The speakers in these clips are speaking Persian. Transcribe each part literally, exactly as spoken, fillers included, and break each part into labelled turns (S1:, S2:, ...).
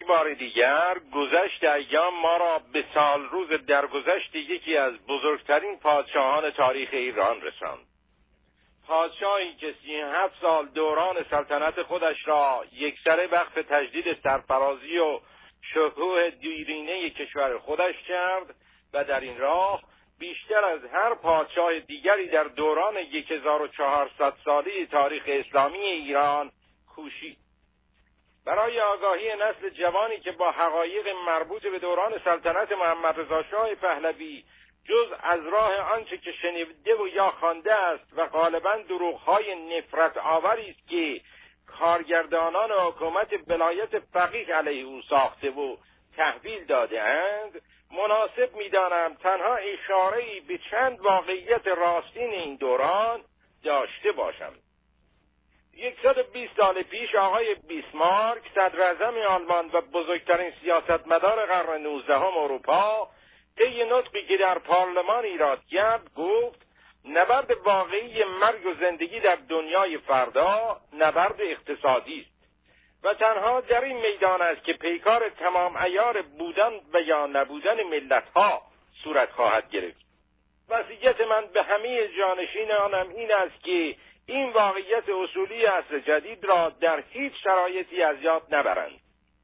S1: بار دیگر گذشت ایام ما را به سال روز درگذشت یکی از بزرگترین پادشاهان تاریخ ایران رساند. پادشاهی که سی و هفت سال دوران سلطنت خودش را یکسره وقف تجدید سرفرازی و شکوه دیرینه کشور خودش کرد و در این راه بیشتر از هر پادشاه دیگری در دوران هزار و چهارصد سالی تاریخ اسلامی ایران کوشید. برای آگاهی نسل جوانی که با حقایق مربوط به دوران سلطنت محمد رضا شاه پهلوی جز از راه آنچه که شنیده و یا خوانده است و غالباً دروغ‌های نفرت آوری است که کارگردانان حکومت ولایت فقیه علیه او ساخته و تحویل داده اند، مناسب می‌دانم تنها اشاره‌ای به چند واقعیت راستین این دوران داشته باشم. صد و بیست سال پیش آقای بیسمارک صدراعظم آلمان و بزرگترین سیاستمدار قرن نوزدهم اروپا طی نطقی که در پارلمان ایراد کرد گفت نبرد واقعی مرگ و زندگی در دنیای فردا نبرد اقتصادی است و تنها در این میدان است که پیکار تمام عیار بودن و یا نبودن ملت‌ها صورت خواهد گرفت. وصیت من به همه جانشینانم این است که این واقعیت اصولی عصر جدید را در هیچ شرایطی از یاد نبرند.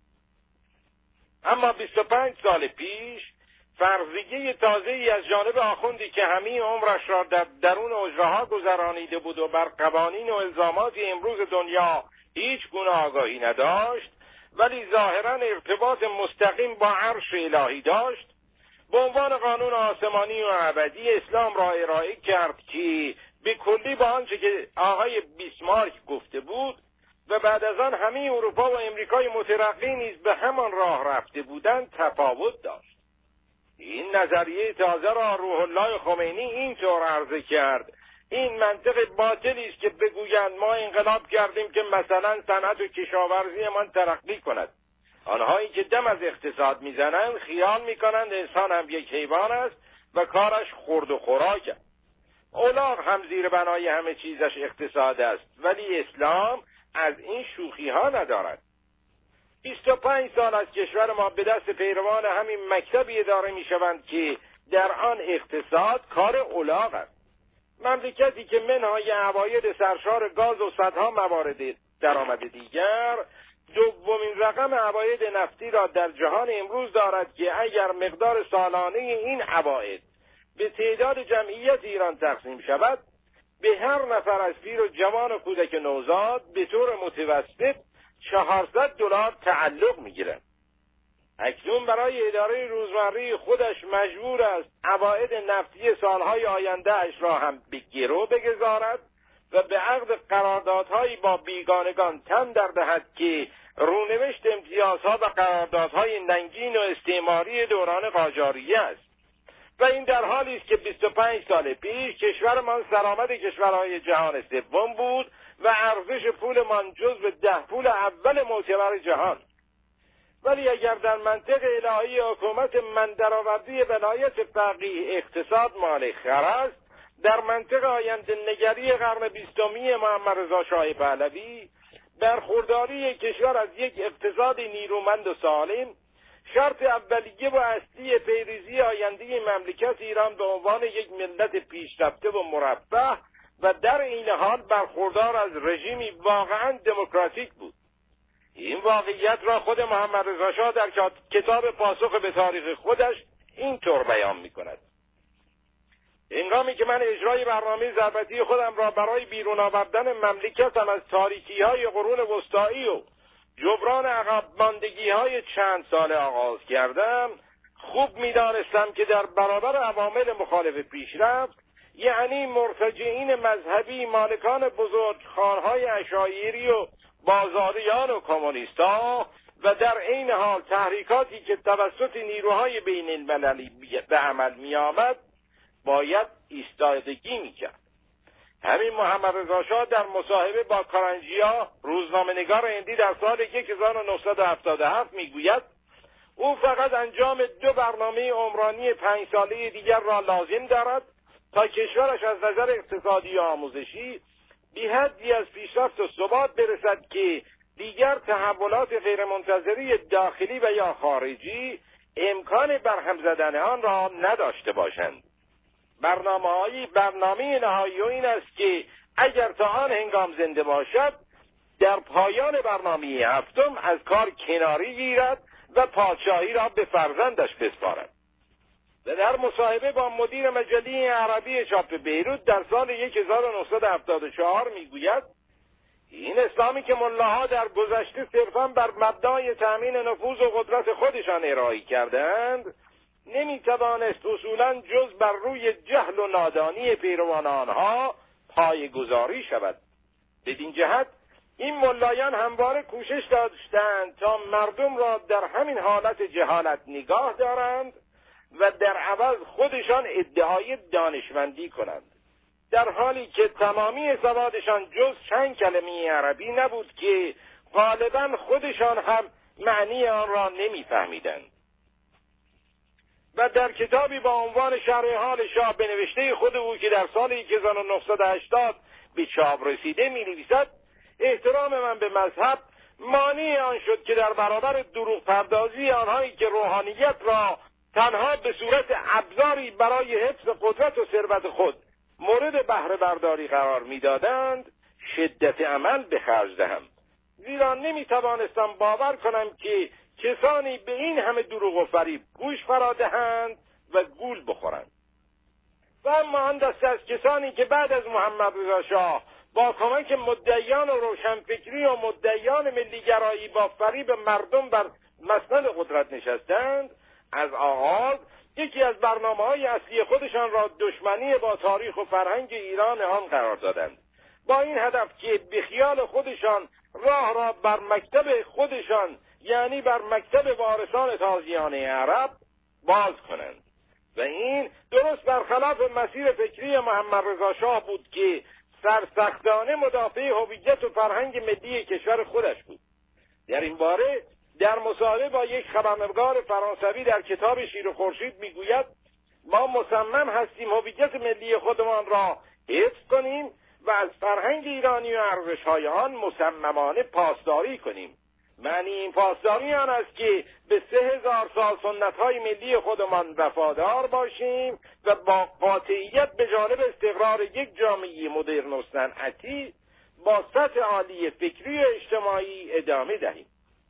S1: اما بیست و پنج سال پیش فرضیه تازه‌ای از جانب آخوندی که همه عمرش را در درون حجره‌ها گذرانیده بود و بر قوانین و الزامات امروز دنیا هیچ گونه آگاهی نداشت ولی ظاهراً ارتباط مستقیم با عرش الهی داشت، به عنوان قانون آسمانی و ابدی اسلام را ارائه کرد که به کلی با آنچه که آقای بیسمارک گفته بود و بعد از آن همه اروپا و امریکای مترقی نیز به همان راه رفته بودند تفاوت داشت. این نظریه تازه را روح الله خمینی اینطور عرضه کرد: این منطق باطلی است که بگویند ما انقلاب کردیم که مثلا صنعت و کشاورزیمان ترقی کند. آنهایی که دم از اقتصاد میزنند خیال میکنند انسان هم یک حیوان است و کارش خورد و خوراک است. الاغ هم زیر بنای همه چیزش اقتصاد است ولی اسلام از این شوخی ها ندارد. بیست و پنج سال از کشور ما به دست پیروان همین مکتبی اداره می شوند که در آن اقتصاد کار الاغ است. مملکتی که منهای عواید سرشار گاز و صدها موارد درآمد دیگر دومین رقم عواید نفتی را در جهان امروز دارد که اگر مقدار سالانه این عواید به تعداد جمعیت ایران تقسیم شود به هر نفر از پیر و جوان و کودک نوزاد به طور متوسط چهارصد دلار تعلق می‌گیرد. اکنون برای اداره روزمره خودش مجبور است عواید نفتی سالهای آینده اش را هم به گرو بگذارد و به عقد قراردادهایی با بیگانگان تن در دهد که رونوشت امتیازها و قراردادهای ننگین و استعماری دوران قاجاریه است. و این در حالی است که بیست و پنج سال پیش کشورمان سرآمد کشورهای جهان سوم بود و ارزش پولمان جزو ده پول اول معتبر جهان. ولی اگر در منطق الهی حکومت من درآوردی ولایت فقیه اقتصاد مال خر است، در منطق آینده نگری قرن بیستمی محمد رضا شاه پهلوی برخورداری کشور از یک اقتصاد نیرومند و سالم شرط اولیه و اصلی پیروزی آینده مملکت ایران به عنوان یک ملت پیشرفته و مرفه و در این حال برخوردار از رژیمی واقعا دموکراتیک بود. این واقعیت را خود محمد رضا شاه در کتاب پاسخ به تاریخ خودش اینطور بیان می‌کند: هنگامی که من اجرای برنامه ضربتی خودم را برای بیرون آوردن مملکتم از تاریکی‌های قرون وسطایی و جبران عقب ماندگی‌های چند ساله آغاز کردم، خوب می‌دانستم که در برابر عوامل مخالف پیشرفت، یعنی مرتجعین مذهبی، مالکان بزرگ خانهای عشایری و بازاریان و کمونیستا و در عین حال تحریکاتی که توسط نیروهای بین المللی به عمل می‌آمد باید ایستادگی می‌کرد. همین محمد رضا شاه در مصاحبه با کارنجیا روزنامه‌نگار هندی در سال هزار و نهصد و هفتاد و هفت میگوید او فقط انجام دو برنامه عمرانی پنج ساله دیگر را لازم دارد تا کشورش از نظر اقتصادی و آموزشی به حدی از پیشرفت و ثبات برسد که دیگر تحولات غیرمنتظره داخلی و یا خارجی امکان برهم زدن آن را نداشته باشند. برنامه‌های برنامه نهایی این است که اگر تا آن هنگام زنده باشد در پایان برنامه هفتم از کار کناری گیرد و پادشاهی را به فرزندش بسپارد. و در مصاحبه با مدیر مجله عربی چاپ بیروت در سال هزار و نهصد و هفتاد و چهار میگوید این اسلامی که ملاها در گذشته صرفاً بر مبنای تأمین نفوذ و قدرت خودشان ارائه کردند نمیتوانست اصولاً جز بر روی جهل و نادانی پیروان آنها پایه‌گذاری شود. بدین جهت این ملایان همواره کوشش داشتند تا مردم را در همین حالت جهالت نگاه دارند و در عوض خودشان ادعای دانشمندی کنند، در حالی که تمامی سوادشان جز چند کلمه عربی نبود که غالبا خودشان هم معنی آن را نمیفهمیدند. و در کتابی با عنوان شرح حال شاه به نوشته خود او که در سال هزار و نهصد و هشتاد به چاپ رسیده می نویسد احترام من به مذهب مانع آن شد که در برابر دروغ پردازی آنهایی که روحانیت را تنها به صورت ابزاری برای حفظ قدرت و ثروت خود مورد بهره برداری قرار میدادند شدت عمل به خرج دهم، زیرا نمیتوانستم باور کنم که کسانی به این همه دروغ و فریب گوش فرا دهند و گول بخورند. و اما آن دسته از کسانی که بعد از محمد رضا شاه با کمک مدعیان و روشنفکری و مدعیان ملیگرایی با فریب مردم بر مسند قدرت نشستند، از آغاز یکی از برنامه‌های اصلی خودشان را دشمنی با تاریخ و فرهنگ ایران آن قرار دادند، با این هدف که به خیال خودشان راه را بر مکتب خودشان یعنی بر مکتب وارثان تازیانه عرب باز کنند. و این درست برخلاف مسیر فکری محمد رضا شاه بود که سرسختانه مدافع هویت و فرهنگ ملی کشور خودش بود. در این باره در مصاحبه با یک خبرنگار فرانسوی در کتاب شیر و خورشید میگوید ما مصمم هستیم هویت ملی خودمان را حفظ کنیم و از فرهنگ ایرانی و ارزش‌های آن مصممانه پاسداری کنیم. معنی این پاسداری آن است که به سه هزار سال سنت‌های ملی خودمان وفادار باشیم و با قاطعیت به جانب استقرار یک جامعه مدرن و صنعتی با سطح عالی فکری و اجتماعی ادامه دهیم.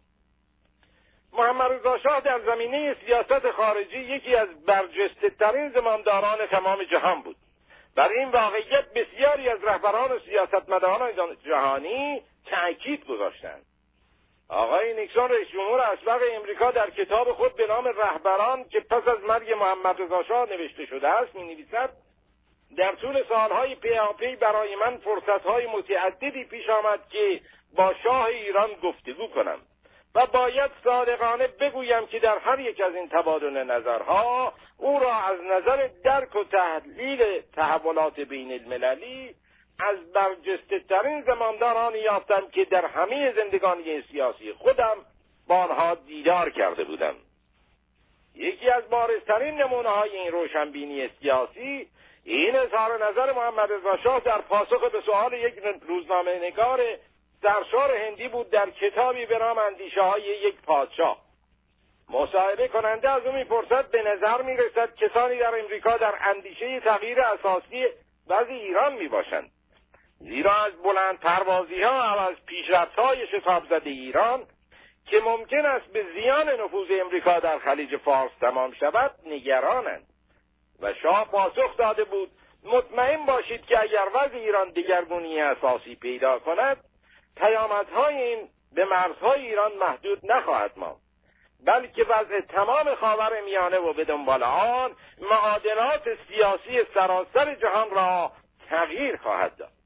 S1: محمد رضا شاه در زمینه سیاست خارجی یکی از برجسته‌ترین زمامداران تمام جهان بود. بر این واقعیت بسیاری از رهبران و سیاستمداران جهانی تأکید گذاشتند. آقای نیکسون رئیس جمهور اسبق امریکا در کتاب خود به نام رهبران که پس از مرگ محمد رضا شاه نوشته شده است می‌نویسد در طول سالهای پیاپی برای من فرصت‌های متعددی پیش آمد که با شاه ایران گفتگو کنم و باید صادقانه بگویم که در هر یک از این تبادل نظرها او را از نظر درک و تحلیل تحولات بین المللی از برجسته ترین زمامدارانی یافتم که در همه زندگانی سیاسی خودم با آنها دیدار کرده بودم. یکی از بارزترین نمونه‌های این روشنبینی سیاسی این اظهار نظر محمد رضا شاه در پاسخ به سؤال یک روزنامه نگار سرشار هندی بود در کتابی به نام اندیشه‌های یک پادشاه. مصاحبه کننده از او می‌پرسد به نظر می‌رسد کسانی در امریکا در اندیشه تغییر اساسی وضع ایران می‌باشند، زیرا از بلند پروازی‌ها و از پیشرفت‌های شتاب زده ایران که ممکن است به زیان نفوذ امریکا در خلیج فارس تمام شود نگرانند. و شاه پاسخ داده بود مطمئن باشید که اگر وضع ایران دگرگونی اساسی پیدا کند پیامدهای این به مرزهای ایران محدود نخواهد ماند، بلکه وضع تمام خاورمیانه و به دنبال آن معادلات سیاسی سراسر جهان را تغییر خواهد داد.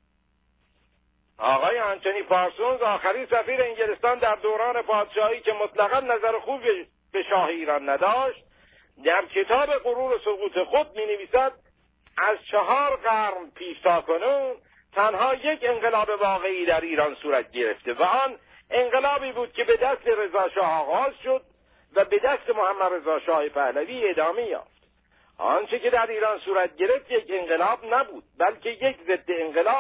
S1: آقای آنتونی پارسونز آخرین سفیر انگلستان در دوران پادشاهی که مطلقا نظر خوبی به شاه ایران نداشت در کتاب غرور و سقوط خود می نویسد از چهار قرن پیش تا کنون تنها یک انقلاب واقعی در ایران صورت گرفته و آن انقلابی بود که به دست رضا شاه آغاز شد و به دست محمد رضا شاه پهلوی ادامه یافت. آنچه که در ایران صورت گرفت یک انقلاب نبود بلکه یک ضد انقلاب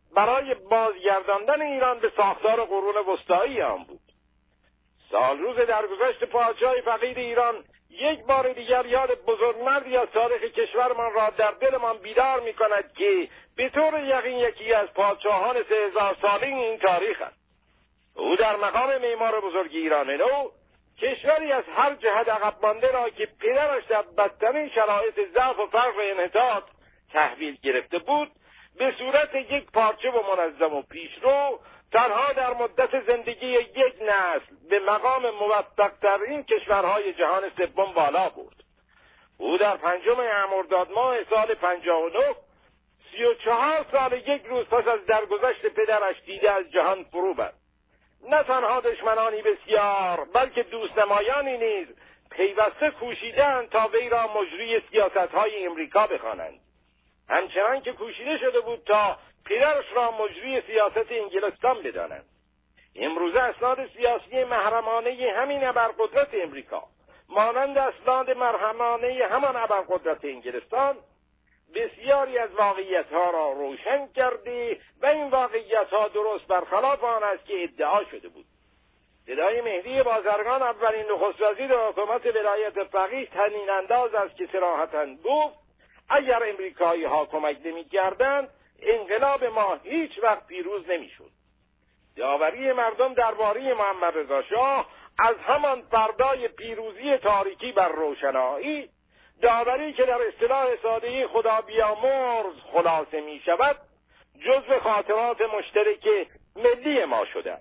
S1: برای بازگرداندن ایران به ساختار قرون وسطایی آن بود. سال روز درگذشت پادشاه فقید ایران یک بار دیگر یاد بزرگمردی از تاریخ کشورمان را در دلمان بیدار می کند که به طور یقین یکی از پادشاهان سه هزار ساله این تاریخ است. او در مقام معمار بزرگ ایران نو کشوری از هر جهت عقب مانده را که پدرش در بدترین شرایط ضعف و فقر و انحطاط تحویل گرفته بود به صورت یک پارچه و منظم و پیشرو تنها در مدت زندگی یک نسل به مقام موفق‌ترین کشورهای جهان سوم بالا برد. او در پنجم مرداد ماه سال پنجاه و نه سی و چهار سال یک روز پس از درگذشت پدرش دیده از جهان فرو بست. نه تنها دشمنانی بسیار بلکه دوستنمایانی نیز پیوسته کوشیدند تا وی را مجری سیاست‌های امریکا بخوانند، همچنان که کوشیده شده بود تا پدرش را مجری سیاست انگلستان بدانند. امروزه اسناد سیاسی محرمانه همین ابرقدرت امریکا مانند اسناد محرمانه همان ابرقدرت انگلستان بسیاری از واقعیت‌ها را روشن کرده و این واقعیت‌ها درست برخلاف آن است که ادعا شده بود. صدای مهدی بازرگان اولین نخست وزیر حکومت ولایت فقیه طنین انداز است که صراحتاً گفت اگر امریکایی‌ها کمک نمی‌کردند انقلاب ما هیچ وقت پیروز نمی‌شد. داوری مردم درباره محمد رضا شاه از همان فردای پیروزی تاریکی بر روشنایی، داوری که در اصطلاح ساده‌ای خدا بیامرز خلاصه می شود، جزو خاطرات مشترک ملی ما شده.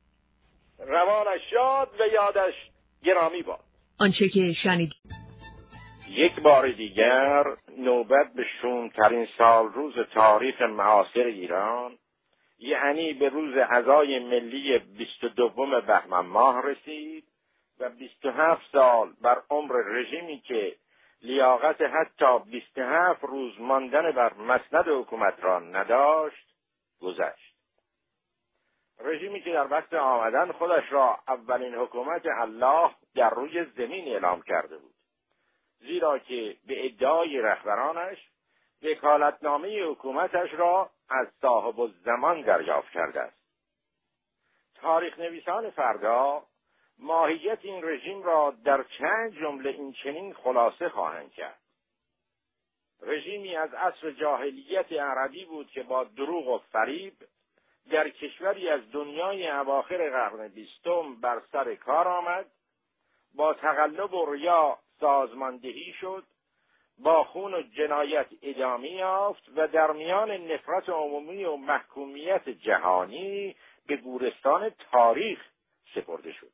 S1: روانش شاد و یادش گرامی باد.
S2: آنچه که شنید.
S1: یک بار دیگر نوبت به شومترین سال روز تاریخ معاصر ایران، یعنی به روز عزای ملی بیست و دوم بهمن ماه رسید و بیست و هفت سال بر عمر رژیمی که لیاقت حتی بیست و هفت روز ماندن بر مسند حکومت را نداشت گذشت. رژیمی که در وقت آمدن خودش را اولین حکومت الله در روی زمین اعلام کرده بود، زیرا که به ادعای رهبرانش وکالتنامه حکومتش را از صاحب الزمان دریافت کرده است. تاریخ نویسان فردا ماهیت این رژیم را در چند جمله این چنین خلاصه خواهند کرد. رژیمی از عصر جاهلیت عربی بود که با دروغ و فریب در کشوری از دنیای اواخر قرن بیستم بر سر کار آمد، با تقلب و ریا سازماندهی شد، با خون و جنایت ادامه یافت و در میان نفرت عمومی و محکومیت جهانی به گورستان تاریخ سپرده شد.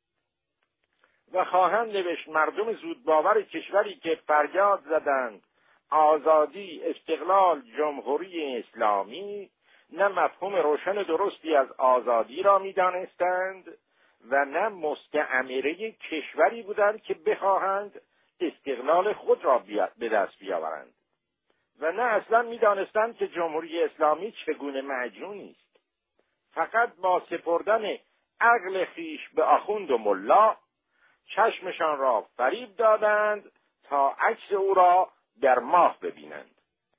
S1: و خواهند نوشت مردم زودباور کشوری که فریاد زدند آزادی، استقلال، جمهوری اسلامی، نه مفهوم روشن درستی از آزادی را می‌دانستند و نه مستعمره کشوری بودند که بخواهند استقلال خود را به دست بیاورند و نه اصلا می‌دانستند که جمهوری اسلامی چگونه مجنونی است. فقط با سپردن عقل خیش به آخوند و ملا چشمشان را فریب دادند تا عکس او را در ماه ببینند.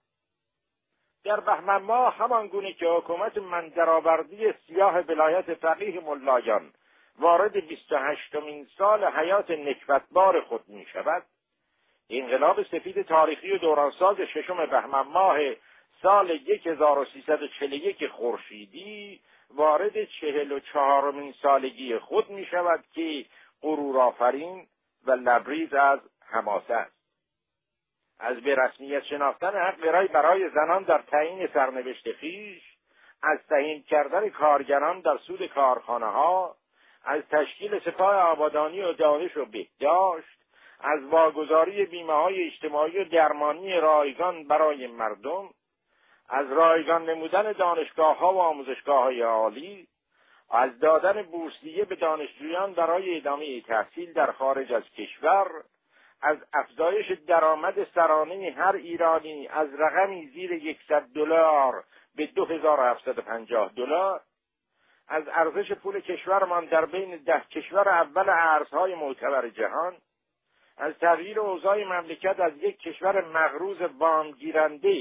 S1: در بهمن ماه همان گونه که حکومت مندرآوردی سیاه ولایت فقیه ملایان وارد بیست و هشتمین سال حیات نکبتبار خود می شود، انقلاب سفید تاریخی و دورانساز ششم بهمن ماه سال هزار و سیصد و چهل و یک خورشیدی وارد چهل و چهارمین سالگی خود می شود که غرورآفرین و لبریز از حماسه است. از به رسمیت شناختن حق برای برای زنان در تعیین سرنوشت خویش، از تعیین کردن کارگران در سود کارخانه ها، از تشکیل سپاه آبادانی و دانش و بهداشت، از واگذاری بیمه های اجتماعی و درمانی رایگان برای مردم، از رایگان نمودن دانشگاه ها و آموزشگاه های عالی، از دادن بورسیه به دانشجویان برای ادامه تحصیل در خارج از کشور، از افزایش درآمد سرانه هر ایرانی از رقمی زیر صد دلار به دو هزار و هفتصد و پنجاه دلار، از ارزش پول کشورمان در بین ده کشور اول ارزهای معتبر جهان، از تغییر اوضاع مملکت از یک کشور مغروض وام گیرنده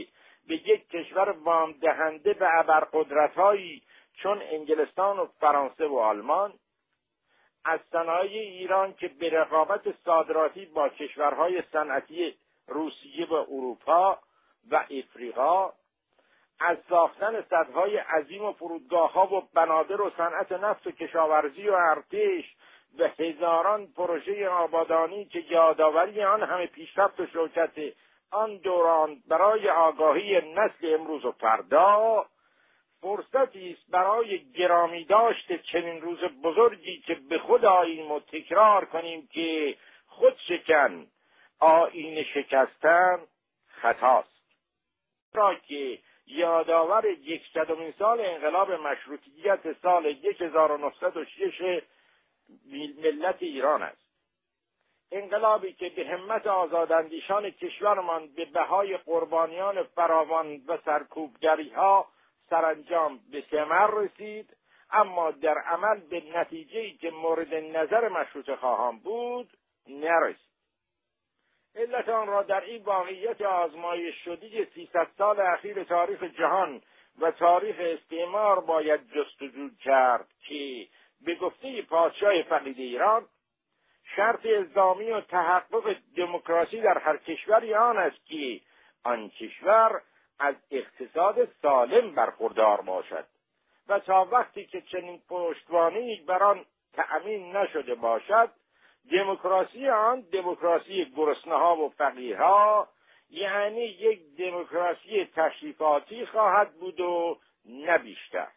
S1: به یک کشور وام دهنده به ابرقدرت‌هایی چون انگلستان و فرانسه و آلمان، از صنایع ایران که به رقابت صادراتی با کشورهای صنعتی روسیه و اروپا و افریقا، از ساختن سدهای عظیم و فرودگاه‌ها و بنادر و صنعت نفت و کشاورزی و ارتش و هزاران پروژه آبادانی که یادآوری آن همه پیشرفت و شوکت آن دوران برای آگاهی نسل امروز و فردا فرصتی است برای گرامی داشت چنین روز بزرگی که به خود آییم و تکرار کنیم که خود شکن آیین شکستن خطاست، را که یادآور یکصدمین سال انقلاب مشروطیت سال هزار و نهصد و شش ملت ایران است. انقلابی که به همت آزاداندیشان کشورمان به بهای قربانیان فراوان و سرکوبگری‌ها سرانجام به ثمر رسید، اما در عمل به نتیجه‌ای که مورد نظر مشروطه خواهان بود نرسید. علت آن را در این واقعیت آزمایش شده سیصد سال اخیر تاریخ جهان و تاریخ استعمار باید جستجو کرد که به گفته پادشاه فقید ایران شرط الزامی و تحقق دموکراسی در هر کشوری آن است که آن کشور از اقتصاد سالم برخوردار باشد و تا وقتی که چنین پشتوانه‌ای بر آن تأمین نشده باشد دموکراسی آن دموکراسی گرسنه‌ها و فقیرها، یعنی یک دموکراسی تشریفاتی خواهد بود و نه بیشتر.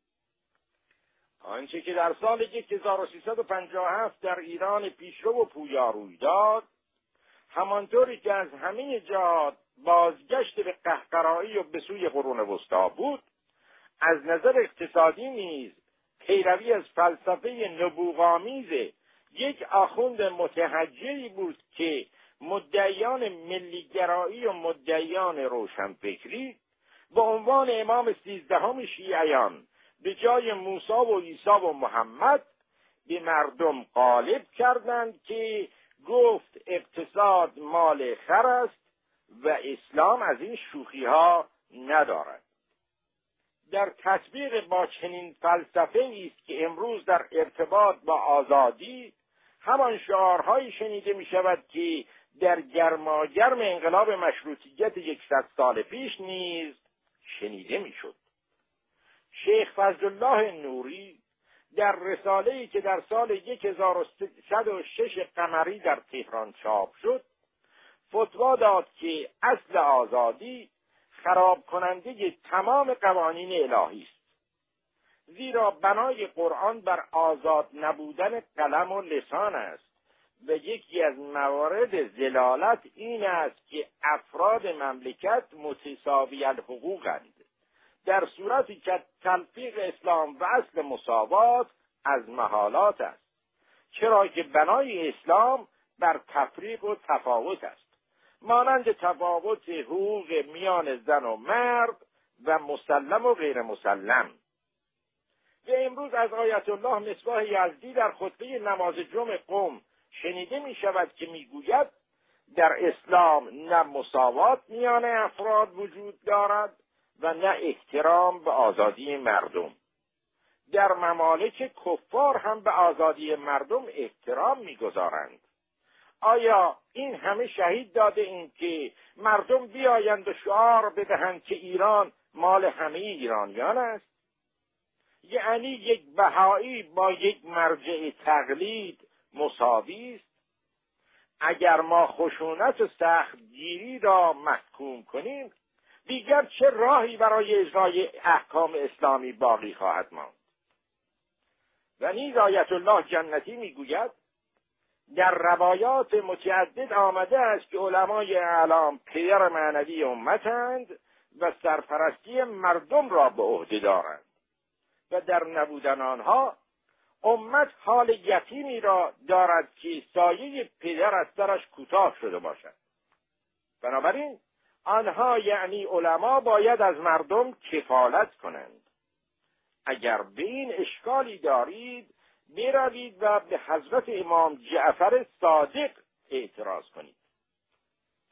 S1: آنچه که در سال هزار و سیصد و پنجاه و هفت در ایران پیشرو و پویا روی داد، همانطوری که از همه جهات بازگشت به قهقرایی و به سوی قرون وسطی بود، از نظر اقتصادی نیز پیروی از فلسفه نبوغامیز یک آخوند متحجری بود که مدعیان ملیگرایی و مدعیان روشنفکری به عنوان امام سیزدهم شیعیان به جای موسی و عیسی و محمد به مردم غالب کردند که گفت اقتصاد مال خر است و اسلام از این شوخی ها ندارد. در تطبیق با چنین فلسفه است که امروز در ارتباط با آزادی همان شعارهایی شنیده می شود که در گرماگرم انقلاب مشروطیت یکصد سال پیش نیز شنیده می شد. شیخ فضلالله نوری در رساله‌ای که در سال هزار و صد و شش قمری در تهران چاپ شد فتوا داد که اصل آزادی خراب کننده تمام قوانین الهی است، زیرا بنای قرآن بر آزاد نبودن قلم و لسان است و یکی از موارد ضلالت این است که افراد مملکت متساوی الحقوقند، در صورتی که تلفیق اسلام و اصل مساوات از محالات است، چرا که بنای اسلام بر تفریق و تفاوت است، مانند تفاوت حقوق میان زن و مرد و مسلم و غیر مسلم. و امروز از آیت الله مصباح یزدی در خطبه نماز جمعه قم شنیده می شود که می گوید در اسلام نه مساوات میان افراد وجود دارد و نه احترام به آزادی مردم. در ممالک کفار هم به آزادی مردم احترام می‌گذارند. آیا این همه شهید داده این که مردم بیایند و شعار بدهند که ایران مال همه ایرانیان است؟ یعنی یک بهایی با یک مرجع تقلید مساوی است؟ اگر ما خشونت و سختگیری را محکوم کنیم دیگر چه راهی برای اجرای احکام اسلامی باقی خواهد ماند؟ و نیز آیت الله جنتی میگوید در روایات متعدد آمده است که علمای اعلام پدر معنوی امتند و سرپرستی مردم را به عهده دارند و در نبودن آنها امت حال یتیمی را دارد که سایه پدر از سرش کوتاه شده باشد. بنابراین آنها یعنی علما باید از مردم کفالت کنند. اگر به این اشکالی دارید بروید و به حضرت امام جعفر صادق اعتراض کنید.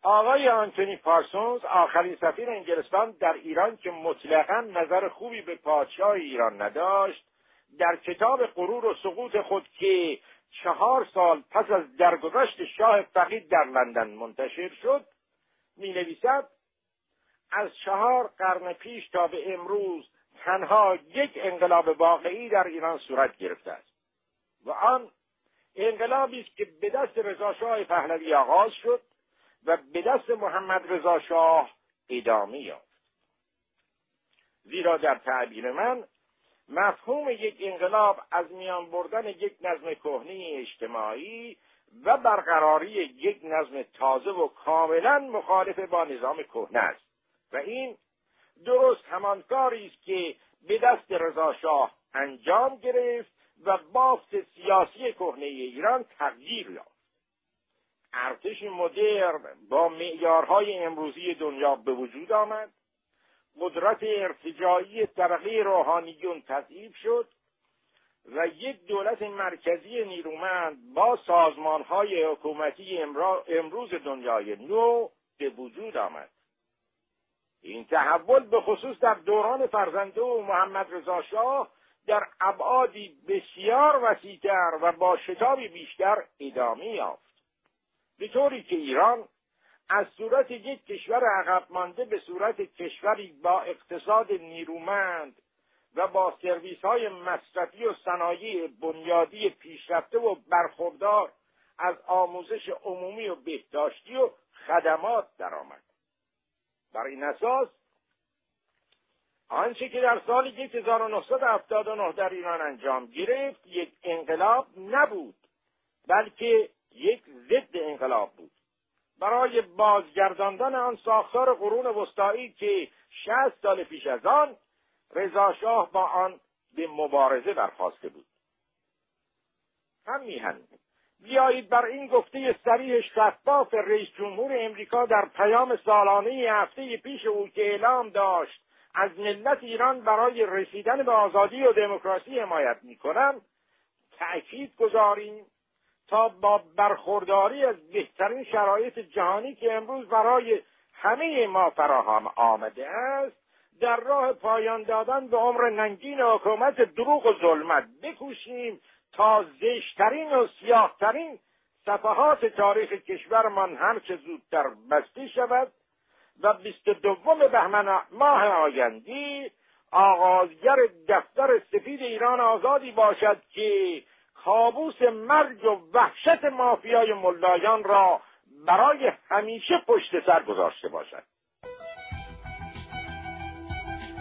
S1: آقای آنتونی پارسونز، آخرین سفیر انگلستان در ایران که مطلقاً نظر خوبی به پادشاه ایران نداشت، در کتاب غرور و سقوط خود که چهار سال پس از درگذشت شاه فقید در لندن منتشر شد می نویسد از چهار قرن پیش تا به امروز تنها یک انقلاب واقعی در ایران صورت گرفته است و آن انقلابی است که به دست رضا شاه پهلوی آغاز شد و به دست محمد رضا شاه ادامه یافت. زیرا در تعبیر من مفهوم یک انقلاب از میان بردن یک نظم کهنه اجتماعی و برقراری یک نظم تازه و کاملا مخالف با نظام کهنه است و این درست همان کاری است که به دست رضا شاه انجام گرفت و بافت سیاسی کهنه ایران تغییر یافت. ارتش مدرن با معیارهای امروزی دنیا به وجود آمد، قدرت ارتجاعی طبقه روحانیون تضعیف شد و یک دولت مرکزی نیرومند با سازمانهای حکومتی امروز دنیای نو به وجود آمد. این تحول به خصوص در دوران فرزنده و محمد رضا شاه در ابعادی بسیار وسیع‌تر و با شتابی بیشتر ادامه یافت، به طوری که ایران از صورت یک کشور عقب مانده به صورت کشوری با اقتصاد نیرومند و با سرویس‌های مصرفی و صنایع بنیادی پیشرفته و برخوردار از آموزش عمومی و بهداشتی و خدمات درآمد. بر این اساس آنچه که در سال هزار و نهصد و هفتاد و نه در ایران انجام گرفت یک انقلاب نبود، بلکه یک ضد انقلاب بود. برای بازگرداندن آن ساختار قرون وسطایی که شصت سال پیش از آن رضا شاه با آن به مبارزه برخاسته بود. هم میهن بیایید بر این گفته صریح شفاف رئیس جمهور امریکا در پیام سالانه هفته پیش او که اعلام داشت از ملت ایران برای رسیدن به آزادی و دموکراسی حمایت می‌کنم تأکید گذاریم تا با برخورداری از بهترین شرایط جهانی که امروز برای همه ما فراهم آمده است در راه پایان دادن به عمر ننگین حکومت دروغ و ظلمت بکوشیم تا زشترین و سیاهترین صفحات تاریخ کشورمان هرچه زودتر بسته شود و بیست و دوم بهمن ماه آینده آغازگر دفتر سفید ایران آزادی باشد که کابوس مرگ و وحشت مافیای ملایان را برای همیشه پشت سر گذاشته باشد.